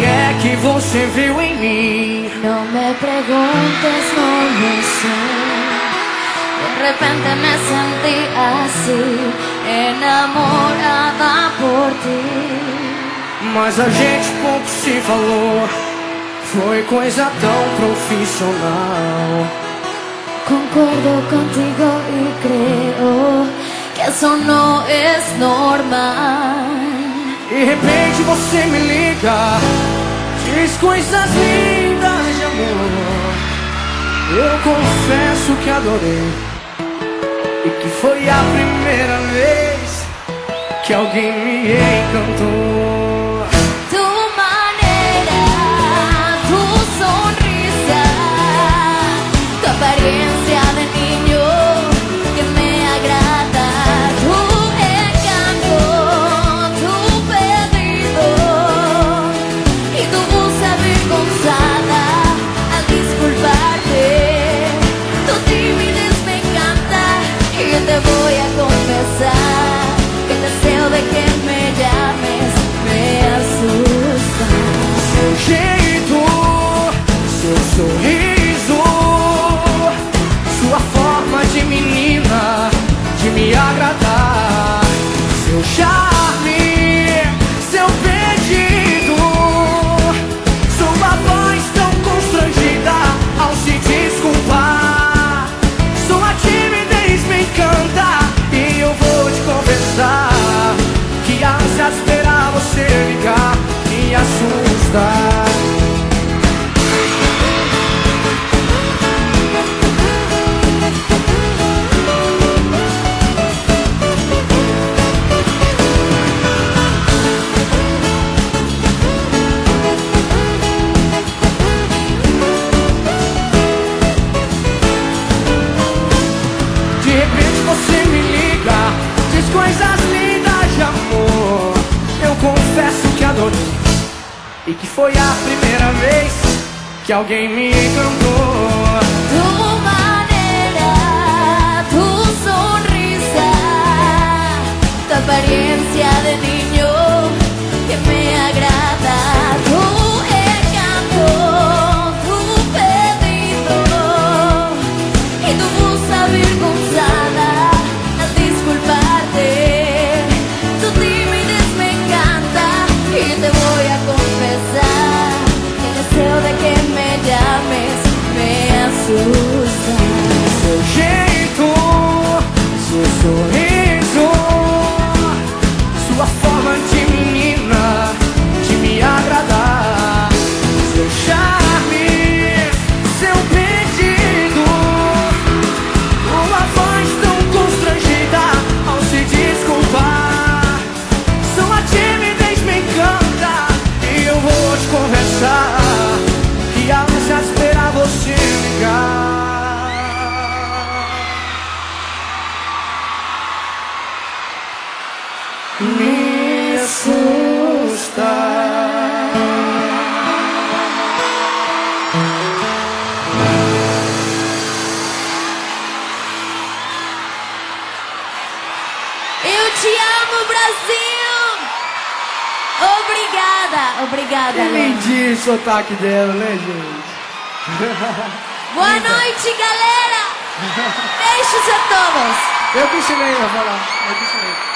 que é que você viu em mim? No me preguntes, no lo sé. De repente me sentí así, enamorada por ti. Mas a gente pouco se falou, foi coisa tão profissional. Concuerdo contigo y creo que eso no es normal. De repente você me liga, diz coisas lindas de amor. Eu confesso que adorei, e que foi a primeira vez que alguém me encantou. Tu manera, tu sonrisa, tu apariencia de niño que me agrada, tu encanto, tu pedido y tu voz avergonzada al disculparte. Tu timidez me encanta y yo te voy a confesar que el deseo de que me llames me asusta. Seu jeito, seu sorriso, sua forma de menina, de me agradar, seu charme, seu pedido, sua voz tão constrangida ao se desculpar, sua timidez me encanta e eu vou te confessar que a ânsia de esperar você ligar me assusta. De repente você me liga, diz coisas lindas de amor. Eu confesso que adorei, e que foi a primeira vez que alguém me encantou. Tu manera, tu sonrisa, tu apariencia de niño que me agrada, tu encanto, tu pedido y tu voz avergonzada al disculparte. Tu timidez me encanta y te voy a confesar que el deseo de que me llames me asusta. Seu jeito, seu sorriso, sua forma de menina, de me agradar, seu charme, seu pedido, uma voz tão constrangida ao se desculpar, sua timidez me encanta e eu vou te confessar que a ânsia de esperar você ligar me assusta. Eu te amo, Brasil! Obrigada, obrigada. Entendi o sotaque dela, né, gente? Boa noite, galera! Beijos a todos! Eu que ensinei a falar. Eu que ensinei.